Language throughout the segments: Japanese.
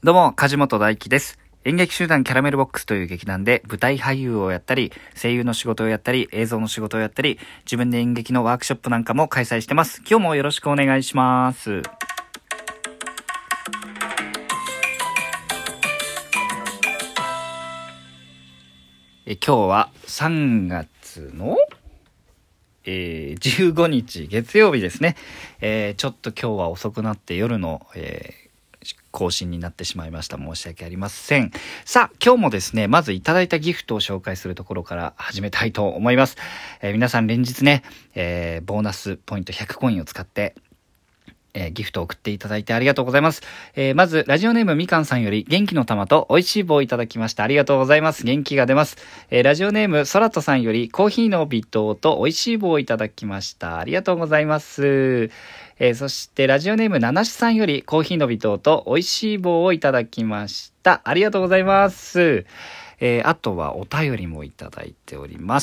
どうも、梶本大輝です。演劇集団キャラメルボックスという劇団で舞台俳優をやったり、声優の仕事をやったり、映像の仕事をやったり、自分で演劇のワークショップなんかも開催してます。今日もよろしくお願いします。今日は3月の15日月曜日ですね。ちょっと今日は遅くなって夜の、更新になってしまいました。申し訳ありません。さあ、今日もですね、まずいただいたギフトを紹介するところから始めたいと思います。皆さん連日ね、ボーナスポイント100コインを使ってギフトを送っていただいてありがとうございます。まず、ラジオネームみかんさんより元気の玉と美味しい棒をいただきました。ありがとうございます。元気が出ます。ラジオネームそらとさんよりコーヒーの微糖と美味しい棒をいただきました。ありがとうございます。そして、ラジオネームななしさんよりコーヒーの微糖と美味しい棒をいただきました。ありがとうございます。あとはお便りもいただいております。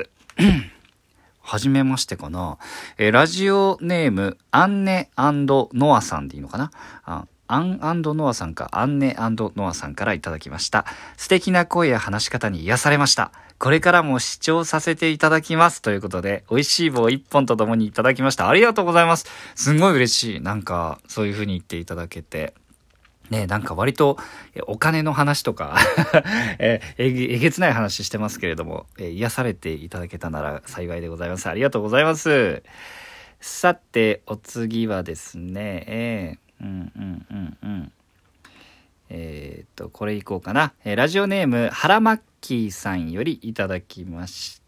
はじめましてかな。ラジオネーム、アンネ&ノアさんでいいのかな。アン&ノアさんか、アンネ&ノアさんからいただきました。素敵な声や話し方に癒されました。これからも視聴させていただきます。ということで、美味しい棒1本とともにいただきました。ありがとうございます。すんごい嬉しい。なんか、そういう風に言っていただけて。ね、なんか割とお金の話とかえげつない話してますけれども、癒されていただけたなら幸いでございます。ありがとうございます。さて、お次はですね、これいこうかな。ラジオネーム、はらまっきーさんよりいただきました。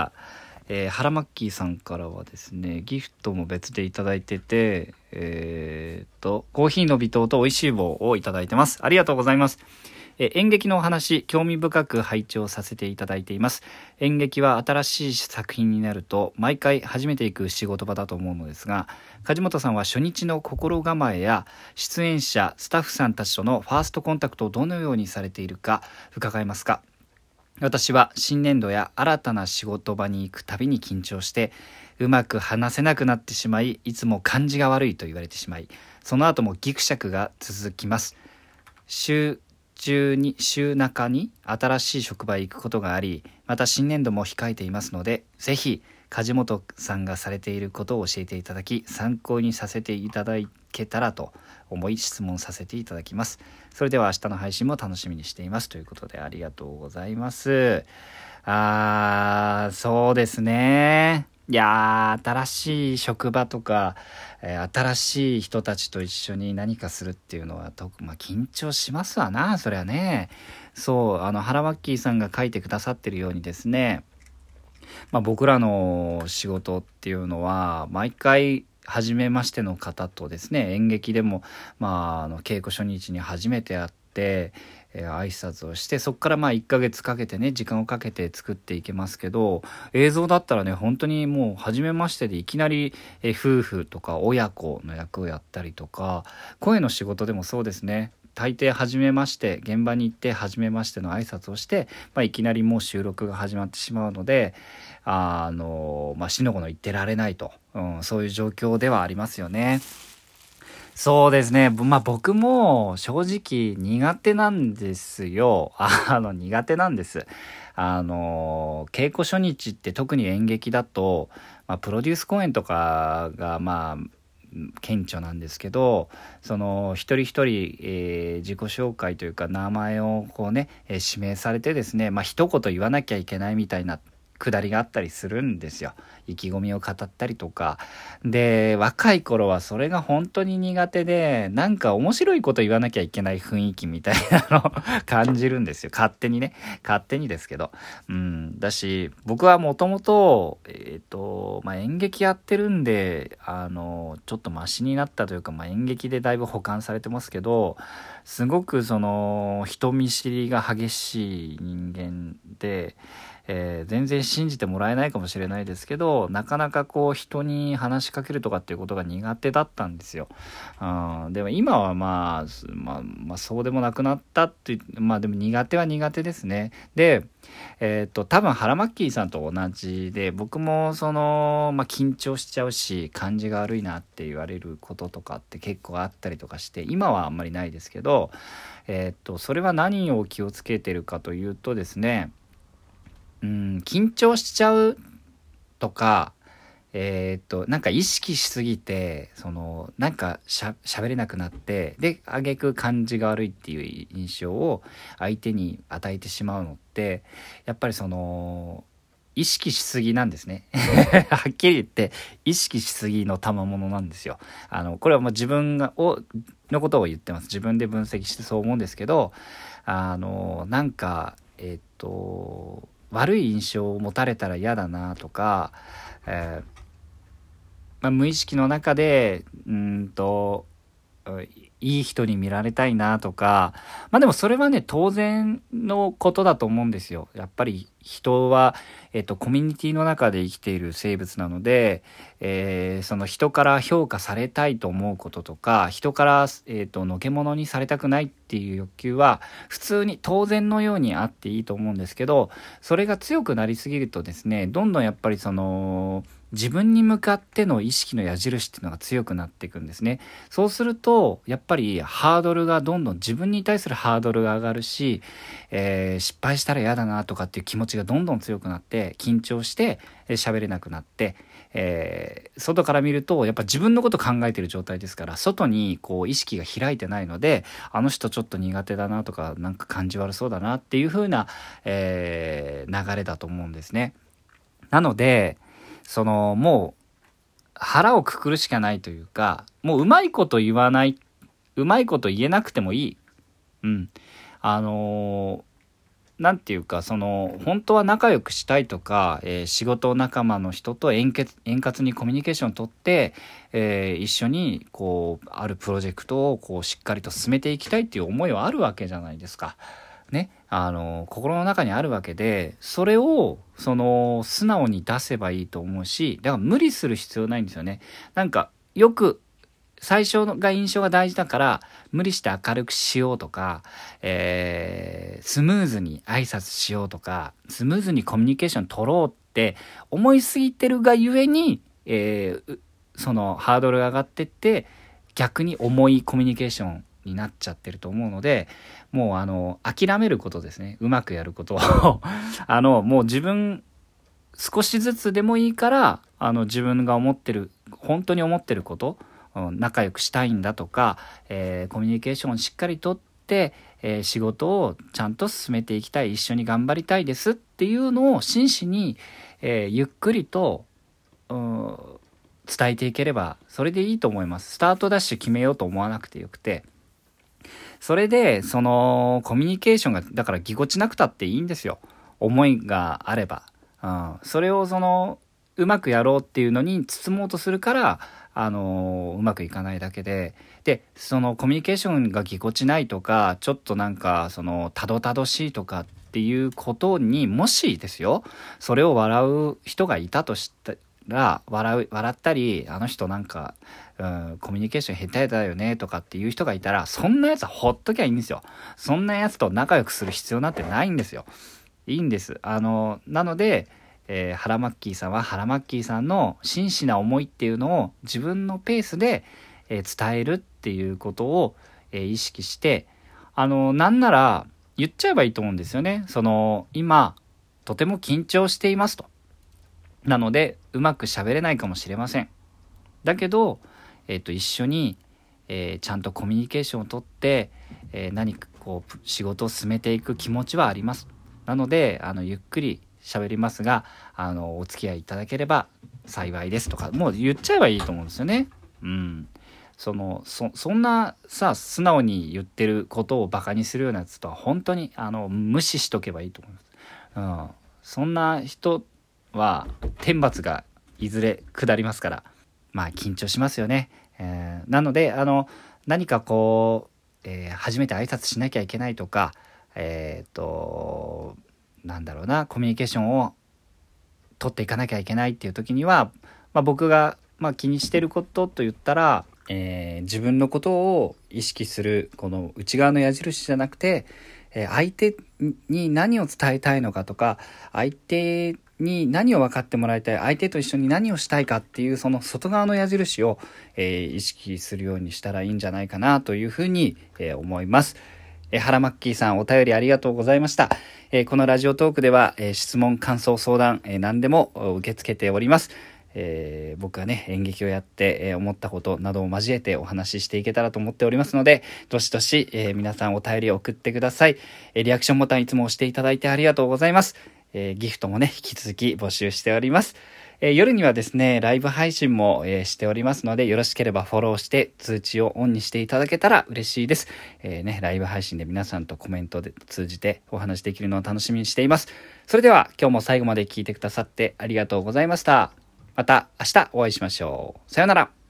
はらまっきーさんからはですね、ギフトも別でいただいてて、コーヒーの微糖と美味しい棒をいただいてます。ありがとうございます。演劇のお話、興味深く拝聴させていただいています。演劇は新しい作品になると毎回初めて行く仕事場だと思うのですが、梶本さんは初日の心構えや出演者、スタッフさんたちとのファーストコンタクトをどのようにされているか伺えますか？私は新年度や新たな仕事場に行くたびに緊張してうまく話せなくなってしまい、いつも感じが悪いと言われてしまい、その後もギクシャクが続きます。週中に新しい職場へ行くことがあり、また新年度も控えていますので、ぜひ梶本さんがされていることを教えていただき、参考にさせていただけたらと思い質問させていただきます。それでは明日の配信も楽しみにしていますということで、ありがとうございます。そうですね。いやー、新しい職場とか、新しい人たちと一緒に何かするっていうのは緊張しますわな、そりゃね。そう、ハラマッキーさんが書いてくださってるようにですね、僕らの仕事っていうのは毎回初めましての方とですね、演劇でも稽古初日に初めて会って、挨拶をして、そこから1ヶ月かけてね、時間をかけて作っていけますけど、映像だったらね、本当にもう初めましてでいきなり夫婦とか親子の役をやったりとか、声の仕事でもそうですね。大抵初めまして、現場に行って初めましての挨拶をして、いきなりもう収録が始まってしまうので、しのごの言ってられないと、そういう状況ではありますよね。そうですね。僕も正直苦手なんですよ。苦手なんです。稽古初日って特に演劇だと、プロデュース公演とかが顕著なんですけど、その一人一人、自己紹介というか名前をこうね、指名されてですね、一言言わなきゃいけないみたいなくだりがあったりするんですよ。意気込みを語ったりとかで、若い頃はそれが本当に苦手で、なんか面白いこと言わなきゃいけない雰囲気みたいなのを感じるんですよ。勝手にですけど、だし、僕はもともと演劇やってるんで、ちょっとマシになったというか、演劇でだいぶ補完されてますけど、すごくその人見知りが激しい人間で、全然信じてもらえないかもしれないですけど、なかなかこう人に話しかけるとかっていうことが苦手だったんですよ。でも今はそうでもなくなったって、でも苦手は苦手ですね。で、 多分ハラマッキーさんと同じで、僕も緊張しちゃうし、感じが悪いなって言われることとかって結構あったりとかして、今はあんまりないですけど、それは何を気をつけてるかというとですね、緊張しちゃうとか、なんか意識しすぎて、なんか喋れなくなって、で、挙句感じが悪いっていう印象を相手に与えてしまうのって、やっぱり意識しすぎなんですね。はっきり言って、意識しすぎの賜物なんですよ。これはもう自分のことを言ってます。自分で分析してそう思うんですけど、なんか、悪い印象を持たれたら嫌だなとか、無意識の中でいい人に見られたいなとか、でもそれはね、当然のことだと思うんですよ。やっぱり人は、コミュニティの中で生きている生物なので、その人から評価されたいと思うこととか、人から、のけものにされたくないっていう欲求は普通に当然のようにあっていいと思うんですけど、それが強くなりすぎるとですね、どんどんやっぱり自分に向かっての意識の矢印っていうのが強くなっていくんですね。そうするとやっぱりハードルがどんどん、自分に対するハードルが上がるし、失敗したら嫌だなとかっていう気持ちがどんどん強くなって、緊張して喋れなくなって、外から見るとやっぱ自分のこと考えてる状態ですから、外にこう意識が開いてないので、あの人ちょっと苦手だなとか、なんか感じ悪そうだなっていう風な、流れだと思うんですね。なのでもう腹をくくるしかないというか、もううまいこと言わない、うまいこと言えなくてもいい。なんていうか、本当は仲良くしたいとか、仕事仲間の人と円滑にコミュニケーションをとって、一緒にあるプロジェクトをしっかりと進めていきたいっていう思いはあるわけじゃないですか。ね、心の中にあるわけで、それを素直に出せばいいと思うし、だから無理する必要ないんですよね。なんかよく最初が印象が大事だから無理して明るくしようとか、スムーズに挨拶しようとか、スムーズにコミュニケーション取ろうって思いすぎてるがゆえに、そのハードルが上がってって逆に重いコミュニケーションになっちゃってると思うので、もう諦めることですね。うまくやることをもう自分少しずつでもいいから自分が本当に思ってること、仲良くしたいんだとか、コミュニケーションをしっかりとって、仕事をちゃんと進めていきたい、一緒に頑張りたいですっていうのを真摯に、ゆっくりと伝えていければそれでいいと思います。スタートダッシュ決めようと思わなくてよくて、それでコミュニケーションがだからぎこちなくたっていいんですよ。思いがあれば、それをうまくやろうっていうのに包もうとするからうまくいかないだけで、コミュニケーションがぎこちないとか、ちょっとなんかたどたどしいとかっていうことに、もしですよ、それを笑う人がいたとしたら、笑ったり、あの人なんか、コミュニケーション下手だよねとかっていう人がいたら、そんなやつはほっときゃいいんですよ。そんなやつと仲良くする必要なんてないんですよ。いいんです。なのでハラマッキーさんはハラマッキーさんの真摯な思いっていうのを自分のペースで、伝えるっていうことを、意識して、なんなら言っちゃえばいいと思うんですよね。今とても緊張していますと。なのでうまく喋れないかもしれません。だけど、一緒に、ちゃんとコミュニケーションをとって、何か仕事を進めていく気持ちはあります。なのでゆっくり喋りますがお付き合いいただければ幸いですとか、もう言っちゃえばいいと思うんですよね。そんなさ、素直に言ってることをバカにするようなやつとは本当に無視しとけばいいと思います。そんな人は天罰がいずれ下りますから、緊張しますよね。なので何か初めて挨拶しなきゃいけないとか、なんだろうな、コミュニケーションを取っていかなきゃいけないっていう時には、僕が気にしてることと言ったら、自分のことを意識するこの内側の矢印じゃなくて、 相手に何を伝えたいのかとか、相手に何を分かってもらいたい、相手と一緒に何をしたいかっていうその外側の矢印を、意識するようにしたらいいんじゃないかなというふうに、思います。原マッキーさん、お便りありがとうございました。このラジオトークでは、質問、感想、相談、何でも受け付けております。僕がね演劇をやって、思ったことなどを交えてお話ししていけたらと思っておりますので、どしどし、皆さんお便りを送ってください。リアクションボタンいつも押していただいてありがとうございます。ギフトもね引き続き募集しております。夜にはですねライブ配信も、しておりますので、よろしければフォローして通知をオンにしていただけたら嬉しいです。ライブ配信で皆さんとコメントで通じてお話できるのを楽しみにしています。それでは今日も最後まで聞いてくださってありがとうございました。また明日お会いしましょう。さようなら。